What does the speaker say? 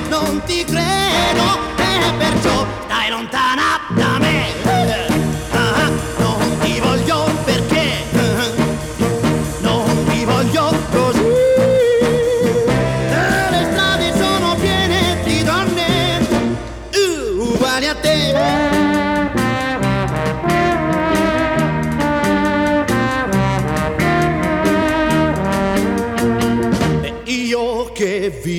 non ti credo, e perciò stai lontana da me. Non ti voglio perché non ti voglio così. Le strade sono piene di donne uguali a te. Io che